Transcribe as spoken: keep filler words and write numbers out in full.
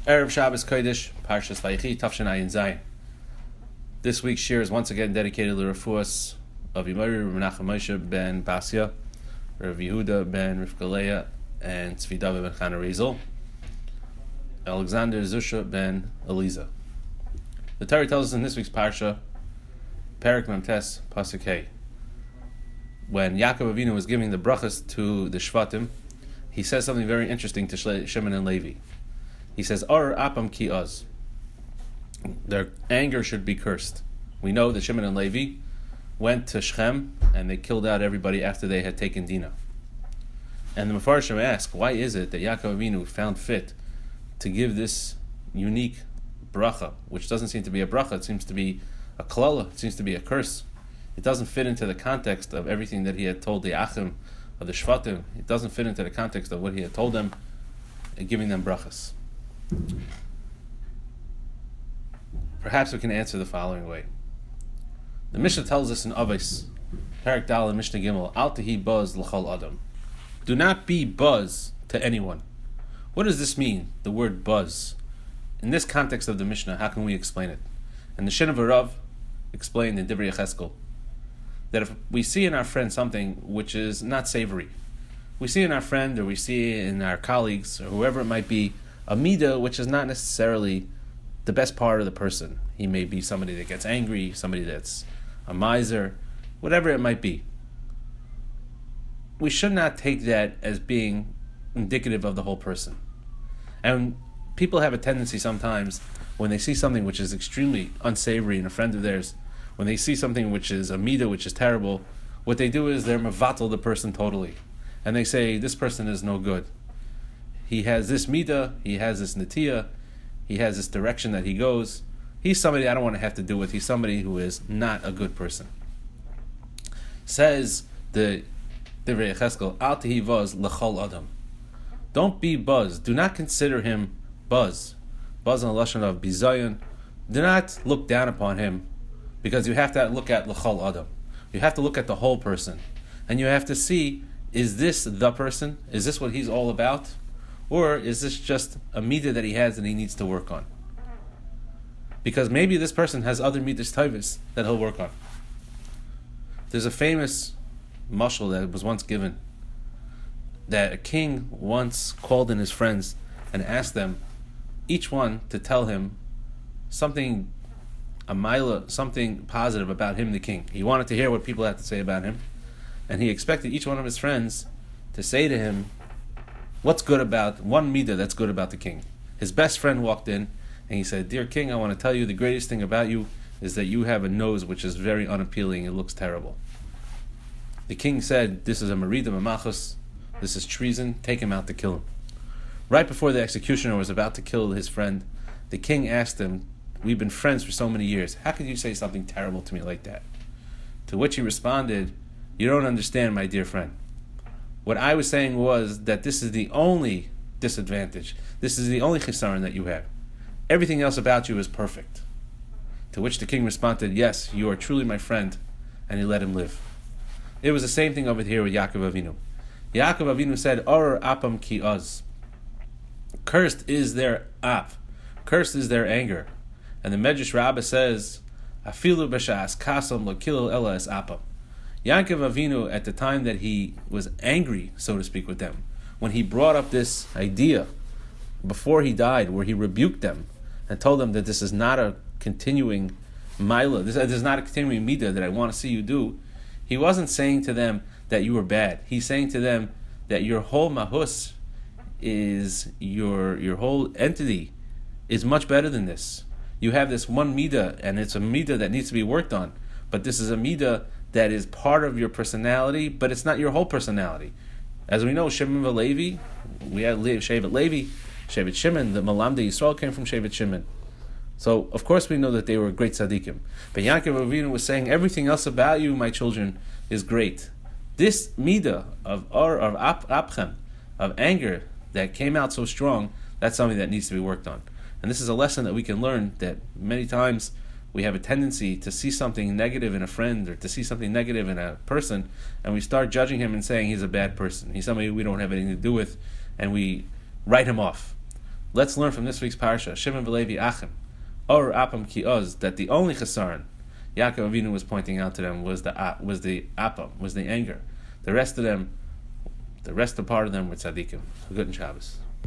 Erev Shabbos Kodesh, Parshas Vayechi, Tafshin Ayin Zayin. This week's shir is once again dedicated to the refuahs of Yimori Menachem Moshe ben Basya, Rav Yehuda ben Rivka Leah, and Tzvi David ben Chana Rizel, Alexander Zusha ben Eliza. The Torah tells us in this week's Parsha, Perek Memtes Pasuk Hey, when Yaakov Avinu was giving the brachas to the Shvatim, he says something very interesting to Shimon and Levi. He says, Ar apam ki az. Their anger should be cursed. We know that Shimon and Levi went to Shechem and they killed out everybody after they had taken Dinah. And the Mefarshim ask, why is it that Yaakov Avinu found fit to give this unique bracha, which doesn't seem to be a bracha, it seems to be a klala, it seems to be a curse. It doesn't fit into the context of everything that he had told the Achim of the Shvatim. It doesn't fit into the context of what he had told them, giving them brachas. Perhaps we can answer the following way. The Mishnah tells us in Avos, Perek Dal and Mishnah Gimel, Al tehi buzz l'chol adam. Do not be buzz to anyone. What does this mean, the word buzz? In this context of the Mishnah, how can we explain it? And the Shin of Rav explained in Divrei Yecheskel that if we see in our friend something which is not savory, we see in our friend or we see in our colleagues or whoever it might be, a midah which is not necessarily the best part of the person. He may be somebody that gets angry, somebody that's a miser, whatever it might be. We should not take that as being indicative of the whole person. And people have a tendency sometimes, when they see something which is extremely unsavory in a friend of theirs, when they see something which is a midah, which is terrible, what they do is they're mevatel the person totally. And they say, this person is no good. He has this midah, he has this netiyah, he has this direction that he goes. He's somebody I don't want to have to do with. He's somebody who is not a good person. Says the Divrei Yecheskel, Al tehi buzz l'chol adam. Don't be buzz. Do not consider him buzz. Buzz in the lashon of bizayon. Do not look down upon him, because you have to look at l'chol adam. You have to look at the whole person, and you have to see, is this the person? Is this what he's all about? Or is this just a midah that he has and he needs to work on? Because maybe this person has other midas tovos that he'll work on. There's a famous mashal that was once given, that a king once called in his friends and asked them, each one to tell him something, a mila, something positive about him, the king. He wanted to hear what people had to say about him, and he expected each one of his friends to say to him, what's good about, one midah that's good about the king. His best friend walked in and he said, dear king, I want to tell you the greatest thing about you is that you have a nose which is very unappealing. It looks terrible. The king said, this is a merida mamachos, this is treason, take him out to kill him. Right before the executioner was about to kill his friend, the king asked him, we've been friends for so many years, how could you say something terrible to me like that? To which he responded, you don't understand, my dear friend. What I was saying was that this is the only disadvantage. This is the only chisaron that you have. Everything else about you is perfect. To which the king responded, yes, you are truly my friend, and he let him live. It was the same thing over here with Yaakov Avinu. Yaakov Avinu said, Or apam ki az. Cursed is their ap. Cursed is their anger. And the Medrash Rabbah says, Afilu b'shas kasam l'kilul ela es apam. Yaakov Avinu, at the time that he was angry, so to speak, with them, when he brought up this idea before he died, where he rebuked them and told them that this is not a continuing milah, this, this is not a continuing midah that I want to see you do, he wasn't saying to them that you were bad. He's saying to them that your whole mahus is, your your whole entity is much better than this. You have this one midah, and it's a midah that needs to be worked on, but this is a midah that is part of your personality, but it's not your whole personality. As we know, Shimon and Levi, we had Shevet Levi, Shevet Shimon, the Malamde Yisrael came from Shevet Shimon. So, of course, we know that they were great tzaddikim. But Yaakov Avinu was saying, everything else about you, my children, is great. This midah of or of ap, apchem, of anger that came out so strong, that's something that needs to be worked on. And this is a lesson that we can learn, that many times we have a tendency to see something negative in a friend or to see something negative in a person, and we start judging him and saying he's a bad person. He's somebody we don't have anything to do with, and we write him off. Let's learn from this week's parsha, Shimon v'Levi Achim, or Apam ki Oz, that the only chesaron Yaakov Avinu was pointing out to them was the was the Apam, was the anger. The rest of them, the rest of part of them were tzaddikim. Good in Shabbos.